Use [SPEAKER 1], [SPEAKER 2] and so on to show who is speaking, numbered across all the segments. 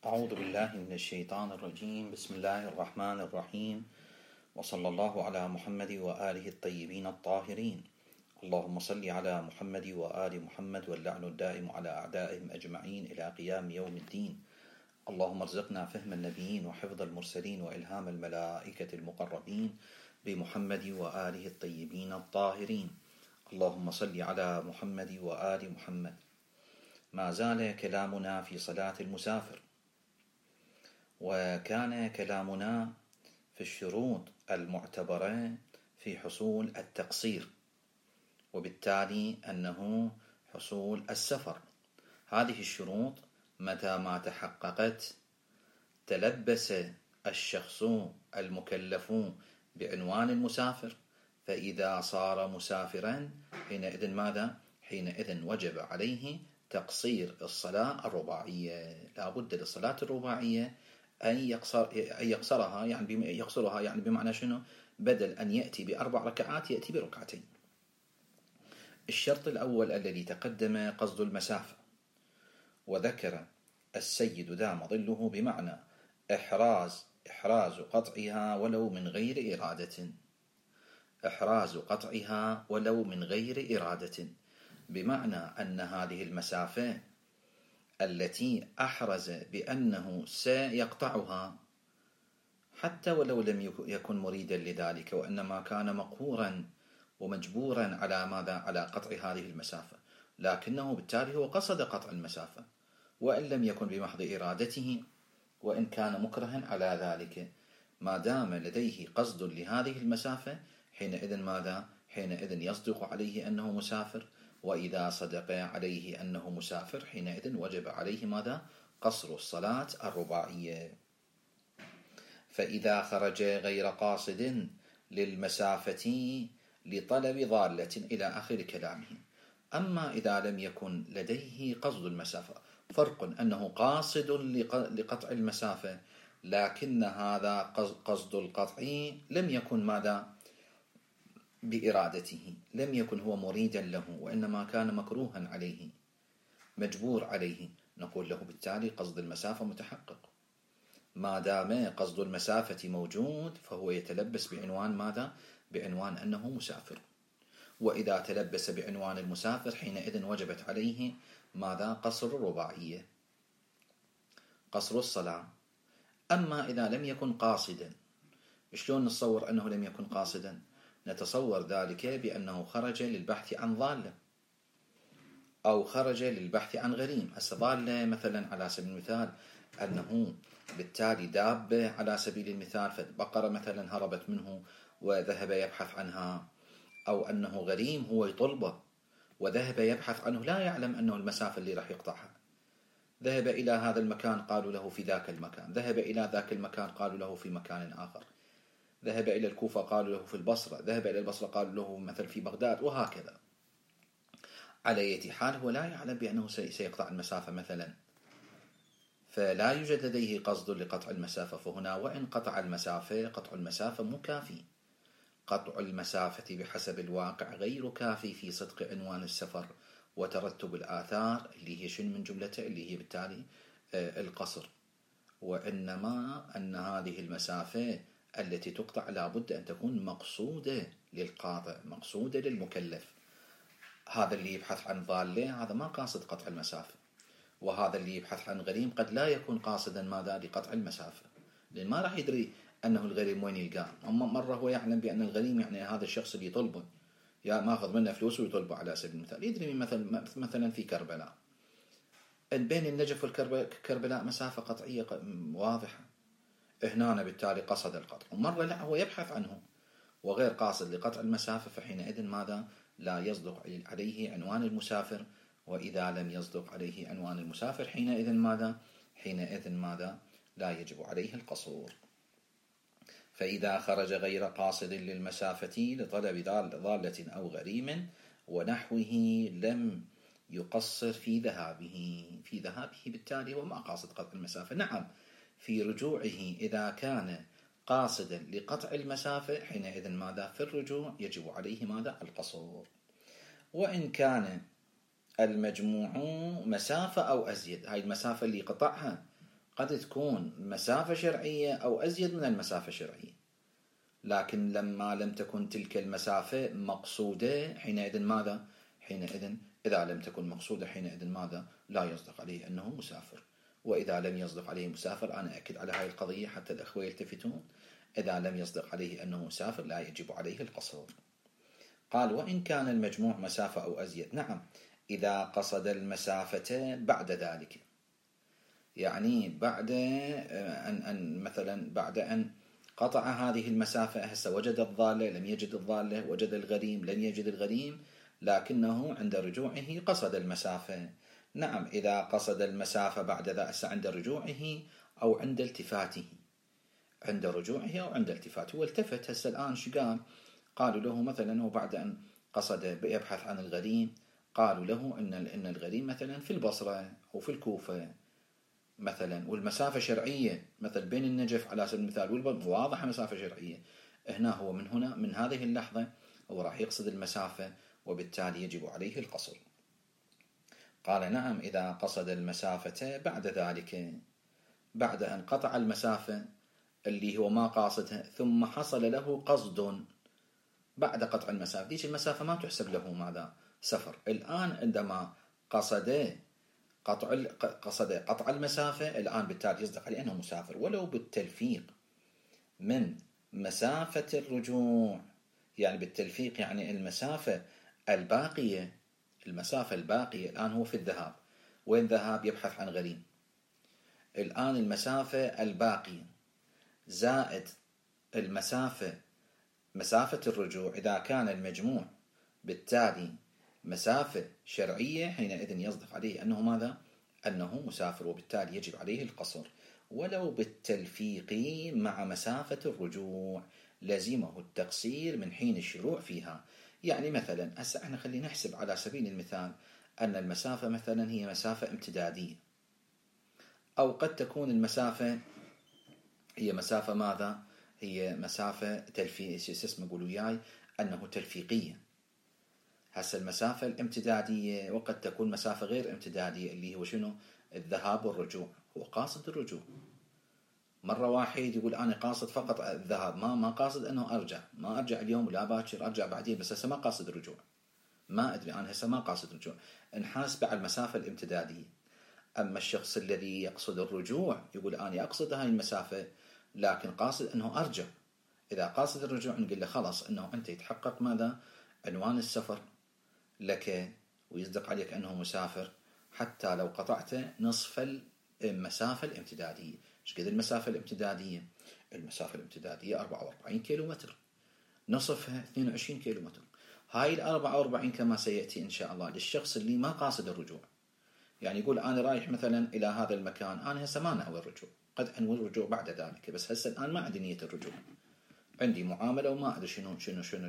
[SPEAKER 1] أعوذ بالله من الشيطان الرجيم. بسم الله الرحمن الرحيم، وصلى الله على محمد وآله الطيبين الطاهرين. اللهم صل على محمد وآل محمد، واللعن الدائم على أعدائهم أجمعين إلى قيام يوم الدين. اللهم ارزقنا فهم النبيين وحفظ المرسلين وإلهام الملائكة المقربين بمحمد وآله الطيبين الطاهرين. اللهم صل على محمد وآل محمد. ما زال كلامنا في صلاة المسافر، وكان كلامنا في الشروط المعتبرة في حصول التقصير، وبالتالي أنه حصول السفر. هذه الشروط متى ما تحققت تلبس الشخص المكلف بعنوان المسافر، فإذا صار مسافرا حينئذ ماذا؟ حينئذ وجب عليه تقصير الصلاة الرباعية. لا بد للصلاة الرباعية أن يقصرها، يعني بمعنى شنو؟ بدل أن يأتي بأربع ركعات يأتي بركعتين. الشرط الأول الذي تقدم قصد المسافة، وذكر السيد دام ظله بمعنى إحراز قطعها ولو من غير إرادة. إحراز قطعها ولو من غير إرادة، بمعنى أن هذه المسافة التي أحرز بأنه سيقطعها حتى ولو لم يكن مريدا لذلك، وإنما كان مقهورا ومجبورا على ماذا؟ على قطع هذه المسافة، لكنه بالتالي هو قصد قطع المسافة وإن لم يكن بمحض إرادته، وإن كان مكرها على ذلك. ما دام لديه قصد لهذه المسافة حينئذ ماذا؟ حينئذ يصدق عليه أنه مسافر، وإذا صدق عليه أنه مسافر حينئذ وجب عليه ماذا؟ قصر الصلاة الرباعية. فإذا خرج غير قاصد للمسافة لطلب ضالة إلى آخر كلامه. أما إذا لم يكن لديه قصد المسافة، فرق أنه قاصد لقطع المسافة، لكن هذا قصد القطع لم يكن ماذا؟ بإرادته، لم يكن هو مريدا له، وإنما كان مكروها عليه مجبور عليه. نقول له بالتالي قصد المسافة متحقق. ما دام قصد المسافة موجود فهو يتلبس بعنوان ماذا؟ بعنوان أنه مسافر. وإذا تلبس بعنوان المسافر حينئذ وجبت عليه ماذا؟ قصر الرباعية، قصر الصلاة. أما إذا لم يكن قاصدا، شلون نتصور أنه لم يكن قاصدا؟ نتصور ذلك بأنه خرج للبحث عن ضالة، أو خرج للبحث عن غريم. ضالة مثلا على سبيل المثال أنه بالتالي دابة على سبيل المثال، فبقرة مثلا هربت منه وذهب يبحث عنها، أو أنه غريم هو يطلبه وذهب يبحث عنه، لا يعلم أنه المسافة اللي راح يقطعها. ذهب إلى هذا المكان قالوا له في ذاك المكان، ذهب إلى ذاك المكان قالوا له في مكان آخر، ذهب إلى الكوفة قالوا له في البصرة، ذهب إلى البصرة قالوا له مثل في بغداد، وهكذا. على أي حال هو لا يعلم بأنه سيقطع المسافة مثلا، فلا يوجد لديه قصد لقطع المسافة. فهنا وإن قطع المسافة، قطع المسافة مو كافي. قطع المسافة بحسب الواقع غير كافي في صدق عنوان السفر وترتب الآثار اللي هي شن من جملته، اللي هي بالتالي القصر. وإنما أن هذه المسافة التي تقطع لابد أن تكون مقصودة للقاطع، مقصودة للمكلف. هذا اللي يبحث عن ضالة هذا ما قاصد قطع المسافة، وهذا اللي يبحث عن غريم قد لا يكون قاصدا ماذا؟ لقطع المسافة، لأن ما راح يدري أنه الغريم وين يلقاه. أما مرة هو يعلم بأن الغريم يعني هذا الشخص اللي يطلبه، يا ماخذ منه فلوس ويطلبه على سبيل المثال، يدري مثلا في كربلاء، بين النجف والكربلاء مسافة قطعية واضحة، هنا بالتالي قصد القطع. ومرة لا، هو يبحث عنه وغير قاصد لقطع المسافة، فحينئذ ماذا؟ لا يصدق عليه عنوان المسافر. وإذا لم يصدق عليه عنوان المسافر حينئذ ماذا؟ حينئذ ماذا؟ لا يجب عليه القصور. فإذا خرج غير قاصد للمسافة لطلب ضالة أو غريم ونحوه لم يقصر في ذهابه، بالتالي هو ما قاصد قطع المسافة. نعم، في رجوعه إذا كان قاصدا لقطع المسافة حينئذ ماذا؟ في الرجوع يجب عليه ماذا؟ القصور. وإن كان المجموع مسافة أو أزيد، هاي المسافة اللي قطعها قد تكون مسافة شرعية أو أزيد من المسافة الشرعية، لكن لما لم تكن تلك المسافة مقصودة حينئذ ماذا؟ حينئذ إذا لم تكن مقصودة حينئذ ماذا؟ لا يصدق عليه أنه مسافر. وإذا لم يصدق عليه مسافر، أنا أكد على هذه القضية حتى الأخوة يلتفتون، إذا لم يصدق عليه أنه مسافر لا يجب عليه القصر. قال: وإن كان المجموع مسافة أو أزيد. نعم، إذا قصد المسافة بعد ذلك، يعني بعد أن مثلا بعد أن قطع هذه المسافة، هسه وجد الضالة لم يجد الضالة، وجد الغريم لم يجد الغريم، لكنه عند رجوعه قصد المسافة. نعم، إذا قصد المسافة بعد ذلك عند رجوعه أو عند التفاته، عند رجوعه أو عند التفاته، والتفت هسه الآن شو قال؟ قالوا له مثلا هو بعد أن قصد يبحث عن الغريم، قالوا له إن الغريم مثلا في البصرة أو في الكوفة مثلا، والمسافة شرعية، مثل بين النجف على سبيل المثال واضحة مسافة شرعية. هنا هو من هذه اللحظة هو راح يقصد المسافة، وبالتالي يجب عليه القصر. قال: نعم، إذا قصد المسافة بعد ذلك، بعد أن قطع المسافة اللي هو ما قاصدها، ثم حصل له قصد بعد قطع المسافة، ديش المسافة ما تحسب له ماذا؟ سفر. الآن عندما قصد قطع المسافة، الآن بالتالي يصدق عليه أنه مسافر، ولو بالتلفيق من مسافة الرجوع، يعني بالتلفيق، يعني المسافة الباقية الآن هو في الذهاب، وين ذهاب؟ يبحث عن غريم. الآن المسافة الباقية زائد مسافة الرجوع، إذا كان المجموع بالتالي مسافة شرعية، حينئذ يصدق عليه أنه ماذا؟ أنه مسافر، وبالتالي يجب عليه القصر، ولو بالتلفيق مع مسافة الرجوع لزمه التقصير من حين الشروع فيها. يعني مثلا هسه احنا خلينا نحسب على سبيل المثال أن المسافة مثلا هي مسافة امتدادية، أو قد تكون المسافة هي مسافة ماذا؟ هي مسافة قولوا وياي أنه تلفيقية. هسه المسافة الامتدادية وقد تكون مسافة غير امتدادية، اللي هو شنو؟ الذهاب والرجوع. هو قاصد الرجوع، مرة واحد يقول أنا قاصد فقط الذهاب، ما قاصد أنه ما أرجع اليوم ولا باكر، أرجع بعدين، بس هسه ما قاصد الرجوع، ما أدري أنا هسه ما قاصد الرجوع، نحاسب على المسافة الامتدادية. أما الشخص الذي يقصد الرجوع يقول أنا أقصد هاي المسافة لكن قاصد أنه أرجع، إذا قاصد الرجوع نقول له خلاص أنه أنت يتحقق ماذا؟ عنوان السفر لك، ويصدق عليك أنه مسافر، حتى لو قطعت نصف المسافة الامتدادية. ايش قد المسافة الامتدادية؟ المسافة الامتدادية 44 كيلومتر، نصفها 22 كيلومتر. هاي ال 44 كما سيأتي إن شاء الله للشخص اللي ما قاصد الرجوع، يعني يقول أنا رايح مثلا إلى هذا المكان، أنا هسه ما ناوي الرجوع، قد أنوي الرجوع بعد ذلك، بس هسه الآن ما عندي نية الرجوع، عندي معاملة وما أدري شنو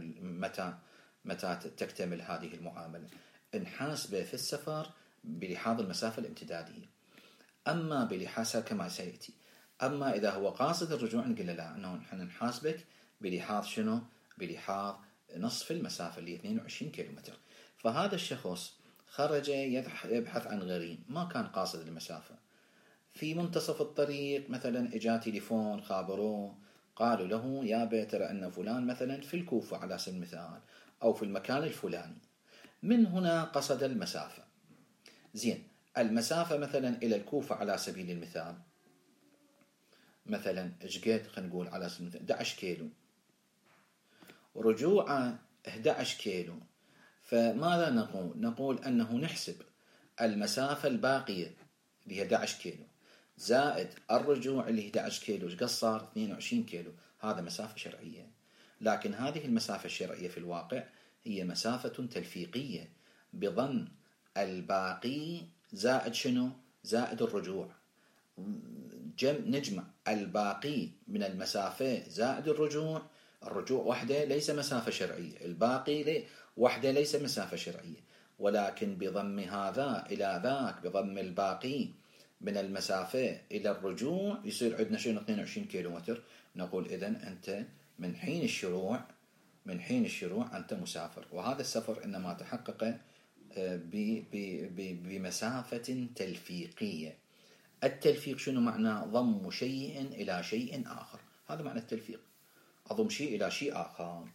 [SPEAKER 1] متى تكتمل هذه المعاملة، نحاسبه في السفر بلحاظ المسافة الامتدادية. أما بلحاظها كما سيأتي، أما إذا هو قاصد الرجوع نقول له لا، أنه نحن نحاسبك بلحاظ شنو؟ بلحاظ نصف المسافة اللي 22 كيلومتر. فهذا الشخص خرج يبحث عن غريم، ما كان قاصد المسافة، في منتصف الطريق مثلا اجا تليفون خابروه، قالوا له يا ترى أن فلان مثلا في الكوفة على سبيل المثال، أو في المكان الفلاني، من هنا قصد المسافة. زين، المسافة مثلا إلى الكوفة على سبيل المثال مثلا اجقد، خلينا نقول على سبيل المثال 11 كيلو، رجوعه 11 كيلو، فماذا نقول أنه نحسب المسافة الباقية اللي هي 11 كيلو زائد الرجوع اللي هي 11 كيلو، ايش قصر؟ 22 كيلو. هذا مسافة شرعية، لكن هذه المسافة الشرعية في الواقع هي مسافة تلفيقية بضم الباقي زائد شنو؟ زائد الرجوع. نجمع الباقي من المسافة زائد الرجوع وحده ليس مسافة شرعية، الباقي وحده ليس مسافة شرعية، ولكن بضم هذا إلى ذاك، بضم الباقي من المسافة إلى الرجوع يصير عندنا شنو؟ 22 كيلومتر. نقول إذن أنت من حين الشروع أنت مسافر، وهذا السفر إنما تحقق بمسافة تلفيقية. التلفيق شنو معنى؟ ضم شيء إلى شيء آخر، هذا معنى التلفيق، أضم شيء إلى شيء آخر.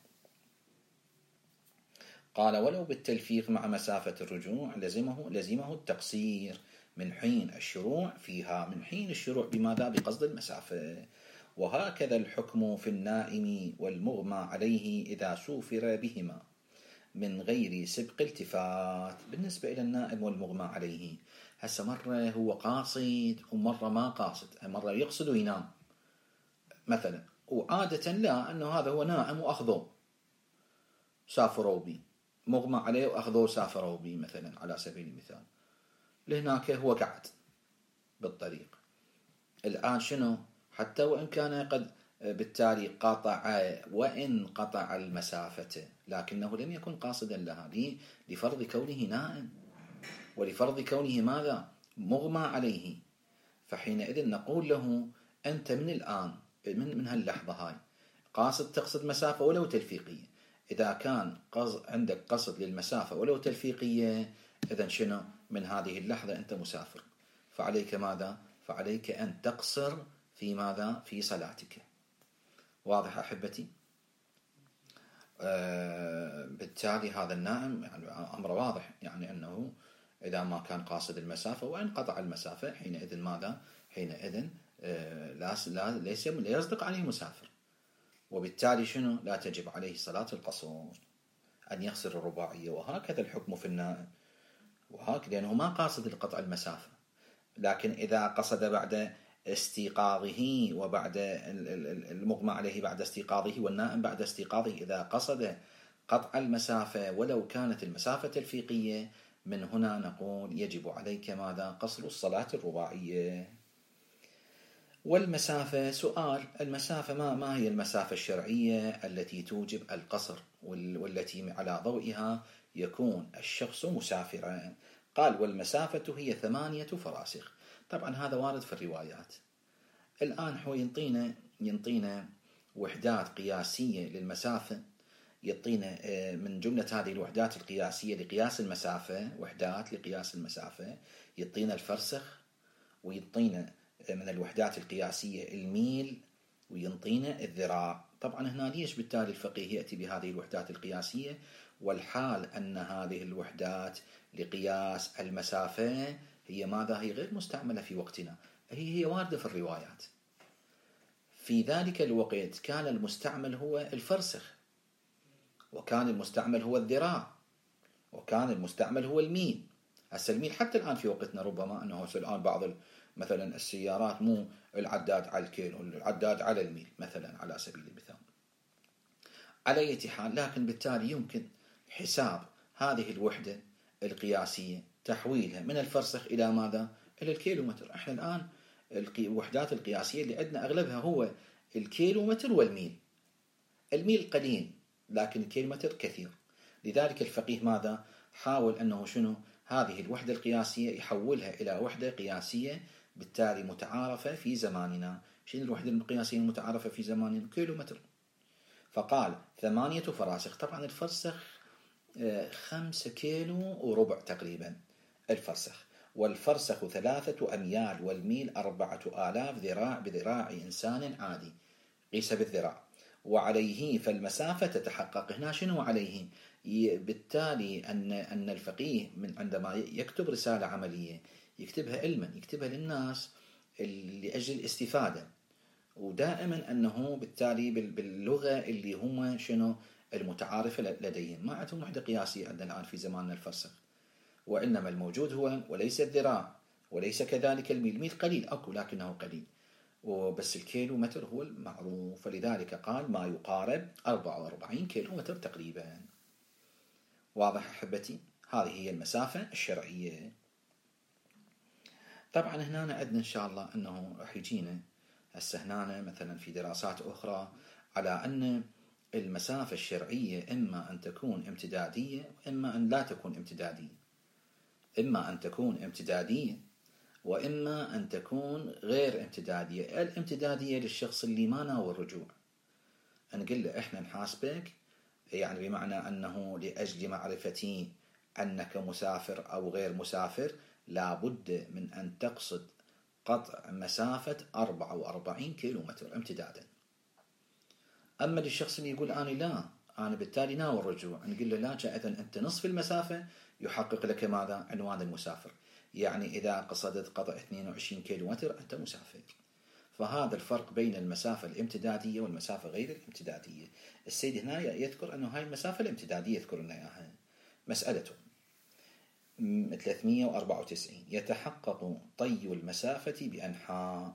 [SPEAKER 1] قال ولو بالتلفيق مع مسافة الرجوع لزمه التقصير من حين الشروع فيها، من حين الشروع بماذا؟ بقصد المسافة. وهكذا الحكم في النائم والمغمى عليه إذا سوفر بهما من غير سبق التفات. بالنسبة إلى النائم والمغمى عليه، هسه مرة هو قاصد ومرة ما قاصد، مرة يقصد وينام مثلا، وعادة لا، أنه هذا هو نائم وأخذوه سافروا بي، مغمى عليه وأخذوه سافروا بي مثلا على سبيل المثال، لهناك هو قعد بالطريق. الآن شنو؟ حتى وإن كان قد بالتالي وإن قطع المسافة، لكنه لم يكن قاصدا لها لفرض كونه نائم ولفرض كونه ماذا؟ مغمى عليه. فحينئذ نقول له أنت من الآن من هاللحظة هاي تقصد مسافة ولو تلفيقية. إذا كان عندك قصد للمسافة ولو تلفيقية، إذن شنو؟ من هذه اللحظة أنت مسافر، فعليك ماذا؟ فعليك أن تقصر في ماذا؟ في صلاتك. واضح أحبتي؟ بالتالي هذا النائم يعني أمر واضح، يعني أنه إذا ما كان قاصد المسافة وإن قطع المسافة، حينئذ ماذا؟ حينئذ لا يصدق عليه مسافر، وبالتالي شنو؟ لا تجب عليه صلاة القصر، أن يقصر الرباعية. وهكذا الحكم في النائم، وهكذا لأنه ما قاصد لقطع المسافة، لكن إذا قصد بعد استيقاظه وبعد المغمى عليه بعد استيقاظه والنائم بعد استيقاظه، إذا قصد قطع المسافة ولو كانت المسافة تلفيقية، من هنا نقول يجب عليك ماذا؟ قصر الصلاة الرباعية. والمسافة سؤال، المسافة ما هي المسافة الشرعية التي توجب القصر والتي على ضوئها يكون الشخص مسافرا؟ قال والمسافة هي 8 فراسخ. طبعا هذا وارد في الروايات. الآن هو ينطينا وحدات قياسية للمسافة، يعطينا من جملة هذه الوحدات القياسية لقياس المسافة، وحدات لقياس المسافة، يعطينا الفرسخ، ويعطينا من الوحدات القياسية الميل، وينطينا الذراع. طبعا هنا ليش بالتالي الفقيه يأتي بهذه الوحدات القياسية، والحال أن هذه الوحدات لقياس المسافة هي ماذا؟ هي غير مستعملة في وقتنا، هي واردة في الروايات. في ذلك الوقت كان المستعمل هو الفرسخ، وكان المستعمل هو الذراع، وكان المستعمل هو الميل. هسه الميل حتى الآن في وقتنا ربما أنه الآن بعض مثلا السيارات مو العداد على الكيلو، العداد على الميل مثلا على سبيل المثال. على أي حال، لكن بالتالي يمكن حساب هذه الوحدة القياسية، تحويلها من الفرسخ إلى ماذا؟ إلى الكيلومتر. احنا الآن الوحدات القياسية اللي عندنا أغلبها هو الكيلومتر والميل. الميل قليل لكن الكيلومتر كثير، لذلك الفقيه ماذا؟ حاول أنه شنو؟ هذه الوحدة القياسية يحولها إلى وحدة قياسية بالتالي متعارفة في زماننا. شنو الوحدة القياسية المتعارفة في زماننا؟ كيلومتر. فقال 8 فراسخ. طبعا الفرسخ 5 كيلو وربع تقريبا الفرسخ، والفرسخ 3 أميال، والميل 4000 ذراع بذراع إنسان عادي، قيس بالذراع. وعليه فالمسافة تتحقق. هنا شنو عليه؟ بالتالي أن الفقيه من عندما يكتب رسالة عملية يكتبها علما، يكتبها للناس لأجل الاستفادة، ودائما أنه بالتالي باللغة اللي هم شنو المتعارفة لديهم. ما عندهم وحدة قياسية عندنا الآن في زماننا الفرسخ، وإنما الموجود هو وليس الذراع وليس كذلك الميل. الميل قليل أكو لكنه قليل، وبس الكيلو متر هو المعروف، فلذلك قال ما يقارب 44 كيلو متر تقريبا. واضح أحبتي؟ هذه هي المسافة الشرعية. طبعا هنا عندنا إن شاء الله أنه راح يجينا هسه هنا مثلا في دراسات أخرى على أن المسافة الشرعية إما أن تكون امتدادية وإما أن لا تكون امتدادية، إما أن تكون امتدادية وإما أن تكون غير امتدادية. الامتدادية للشخص اللي ما ناوي الرجوع، نقول له إحنا نحاسبك، يعني بمعنى أنه لأجل معرفتي أنك مسافر أو غير مسافر لابد من أن تقصد قطع مسافة 44 كيلومتر امتدادا. أما للشخص اللي يقول أنا لا، أنا بالتالي ناوي الرجوع، نقول له لا، إذا أنت نصف المسافة يحقق لك ماذا؟ عنوان المسافر. يعني إذا قصدت قطع 22 كيلومتر أنت مسافر. فهذا الفرق بين المسافة الامتدادية والمسافة غير الامتدادية. السيد هنا يذكر أنه هاي المسافة الامتدادية يذكر لنا إياها. مسألته 394 يتحقق طي المسافة بأنحاء.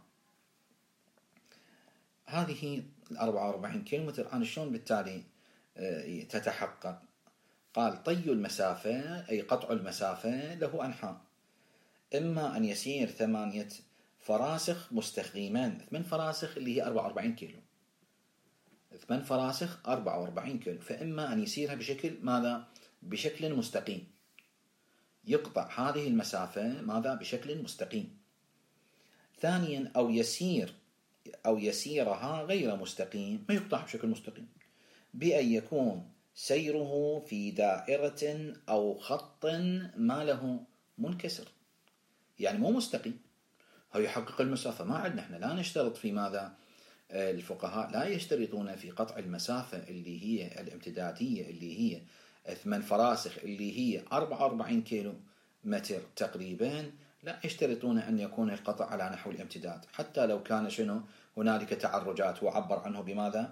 [SPEAKER 1] هذه 44 كيلومتر، أنا شلون بالتالي تتحقق؟ قال طي المسافة أي قطع المسافة له أنحاء، إما أن يسير 8 فراسخ مستقيمان، 8 فراسخ اللي هي 44 كيلو، 8 فراسخ 44 كيلو، فإما أن يسيرها بشكل ماذا؟ بشكل مستقيم، يقطع هذه المسافة ماذا؟ بشكل مستقيم. ثانيا أو يسيرها غير مستقيم، ما يقطع بشكل مستقيم، بأن يكون سيره في دائرة أو خط ما له منكسر، يعني مو مستقيم، هو يحقق المسافة. ما عندنا احنا لا نشترط في ماذا؟ الفقهاء لا يشترطون في قطع المسافة اللي هي الامتدادية اللي هي 8 فراسخ اللي هي 44 كيلو متر تقريبا، لا يشترطون أن يكون القطع على نحو الامتداد، حتى لو كان شنو هنالك تعرجات وعبر عنه بماذا؟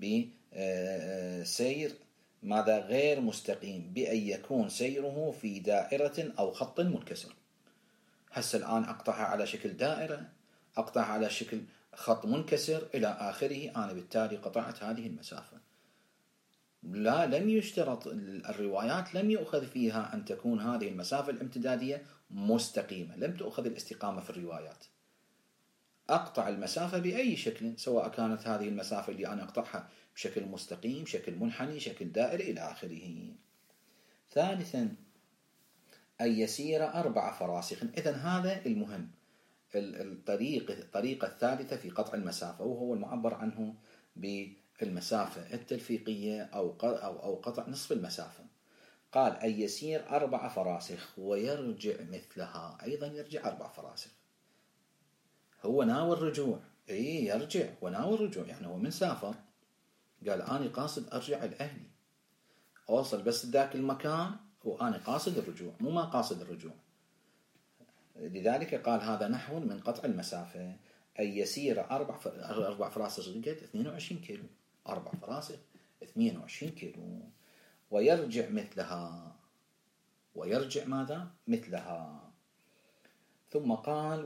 [SPEAKER 1] بسير ماذا؟ غير مستقيم، بأن يكون سيره في دائرة أو خط منكسر. هسه الآن أقطعها على شكل دائرة، أقطعها على شكل خط منكسر إلى آخره، أنا بالتالي قطعت هذه المسافة. لا، لم يشترط، الروايات لم يؤخذ فيها أن تكون هذه المسافة الامتدادية مستقيمة، لم تؤخذ الاستقامة في الروايات. أقطع المسافة بأي شكل، سواء كانت هذه المسافة اللي أنا أقطعها بشكل مستقيم، شكل منحني، شكل دائري إلى آخره. ثالثا أن يسير 4 فراسخ. إذن هذا المهم، الطريقة الثالثة في قطع المسافة، وهو المعبر عنه بالمسافة التلفيقية أو قطع نصف المسافة. قال أن يسير 4 فراسخ ويرجع مثلها، أيضا يرجع 4 فراسخ. هو ناوي الرجوع، يرجع وناوي الرجوع، يعني هو من سافر قال أنا قاصد أرجع لأهلي، أوصل بس ذاك المكان وأنا قاصد الرجوع، مو ما قاصد الرجوع. لذلك قال هذا نحو من قطع المسافة. أن يسير 4 فراسخ قد 22 كيلو، 4 فراسخ 22 كيلو، ويرجع مثلها. ويرجع ماذا؟ مثلها. ثم قال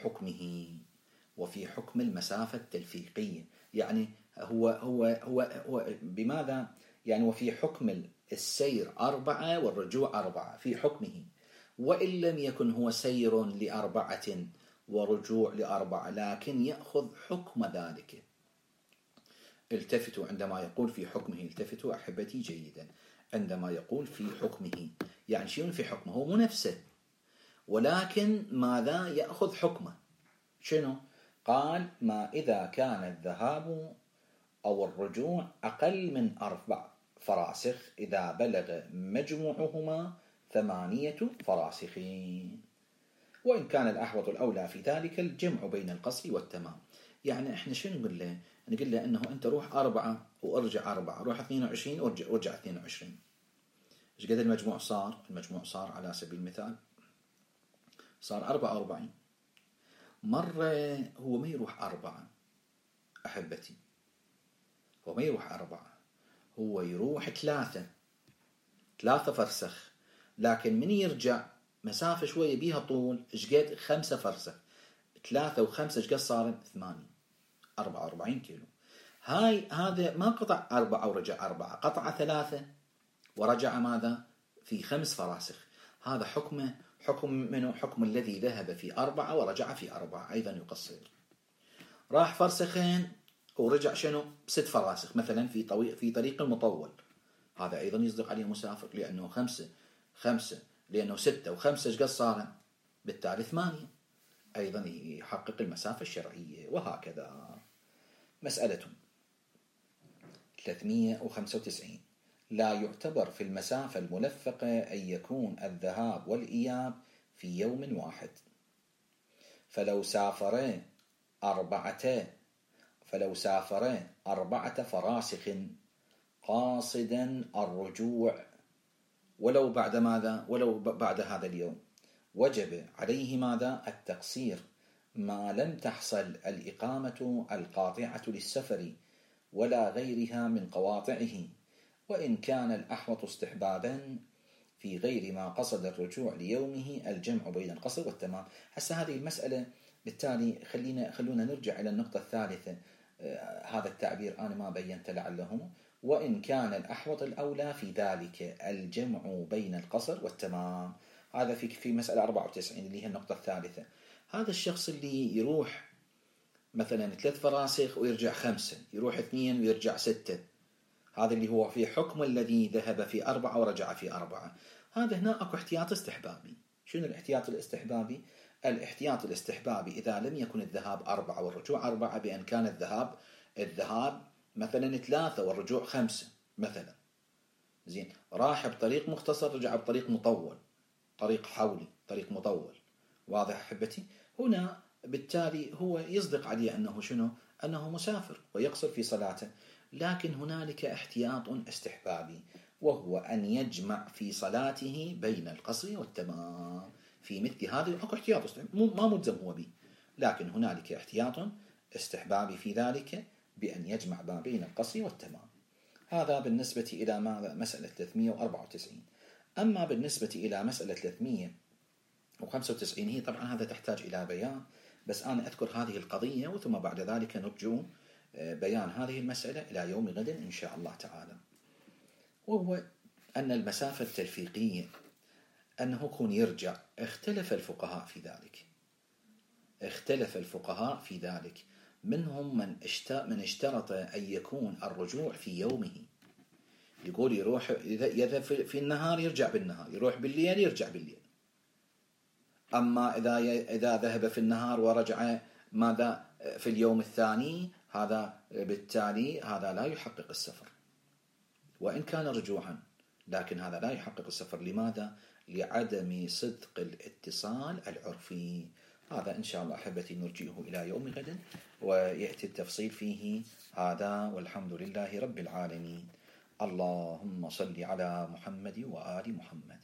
[SPEAKER 1] وفي حكم المسافة التلفيقية، يعني هو بماذا؟ يعني وفي حكم السير 4 والرجوع 4 في حكمه، وإن لم يكن هو سير ل4 ورجوع ل4، لكن يأخذ حكم ذلك. التفتوا عندما يقول في حكمه، التفتوا أحبتي جيدا، عندما يقول في حكمه يعني شنو في حكمه؟ هو مو نفسه، ولكن ماذا؟ يأخذ حكمه. شنو؟ قال ما إذا كان الذهاب أو الرجوع أقل من 4 فراسخ إذا بلغ مجموعهما 8 فراسخ، وإن كان الأحوط الأولى في ذلك الجمع بين القصر والتمام. يعني إحنا شنو نقول له؟ نقول له أنه أنت روح 4 وارجع 4، روح 22 وارجع 22. إيش قد المجموع صار؟ المجموع صار على سبيل المثال صار 44. مرة هو ما يروح 4 أحبتي، هو ما يروح 4، هو يروح 3 فرسخ، لكن من يرجع مسافة شوية بيها طول، إيش قد 5 فرسخ، 3 و5 إيش قد صار 8، 44 كيلو. هذا ما قطع 4 ورجع 4، قطع 3 ورجع ماذا؟ في 5 فراسخ. هذا حكمه حكم منه؟ حكم الذي ذهب في 4 ورجع في 4، أيضا يقصر. راح فرسخين ورجع شنو؟ 6 فراسخ مثلا في طريق المطول، هذا أيضا يصدق عليه مسافر، لأنه 5 لأنه 6 و5 إيش قد صار؟ بالتالي 8، أيضا يحقق المسافة الشرعية. وهكذا. مسألة 395 لا يعتبر في المسافة الملفقة أن يكون الذهاب والإياب في يوم واحد، فلو سافر 4 فراسخ قاصدا الرجوع ولو بعد ماذا؟ ولو بعد هذا اليوم، وجب عليه ماذا؟ التقصير ما لم تحصل الإقامة القاطعة للسفر ولا غيرها من قواطعه، وإن كان الأحوط استحبابا في غير ما قصد الرجوع ليومه الجمع بين القصر والتمام. هسه هذه المسألة بالتالي خلونا نرجع إلى النقطة الثالثة. هذا التعبير أنا ما بينت لعله، وإن كان الأحوط الأولى في ذلك الجمع بين القصر والتمام. هذا في مسألة 94 اللي هي النقطة الثالثة. هذا الشخص اللي يروح مثلا 3 فراسخ ويرجع 5، يروح 2 ويرجع 6، هذا اللي هو في حكم الذي ذهب في 4 ورجع في 4. هذا هنا أكو احتياط استحبابي. شنو الاحتياط الاستحبابي؟ الاحتياط الاستحبابي إذا لم يكن الذهاب 4 والرجوع 4، بأن كان الذهاب مثلا 3 والرجوع 5 مثلا، زين، راح بطريق مختصر رجع بطريق مطول، طريق حولي، طريق مطول، واضح أحبتي؟ هنا بالتالي هو يصدق عليه أنه شنو؟ أنه مسافر ويقصر في صلاته، لكن هنالك احتياط استحبابي، وهو أن يجمع في صلاته بين القصر والتمام. في مثل هذا أكو احتياط ما ملزم هو به، لكن هنالك احتياط استحبابي في ذلك بأن يجمع ما بين القصر والتمام. هذا بالنسبة إلى مسألة 394. أما بالنسبة إلى مسألة 395 هي طبعا هذا تحتاج إلى بيان، بس أنا أذكر هذه القضية وثم بعد ذلك نرجع بيان هذه المسألة إلى يوم غد إن شاء الله تعالى. وهو أن المسافة التلفيقية أنه يكون يرجع، اختلف الفقهاء في ذلك. منهم من اشترط أن يكون الرجوع في يومه، يقول يروح يذهب في النهار يرجع بالنهار، يروح بالليل يرجع بالليل. أما إذا ذهب في النهار ورجع ماذا في اليوم الثاني، هذا بالتالي هذا لا يحقق السفر وإن كان رجوعا، لكن هذا لا يحقق السفر. لماذا؟ لعدم صدق الاتصال العرفي. هذا إن شاء الله أحبتي نرجئه إلى يوم غد ويأتي التفصيل فيه. هذا والحمد لله رب العالمين. اللهم صل على محمد وآل محمد.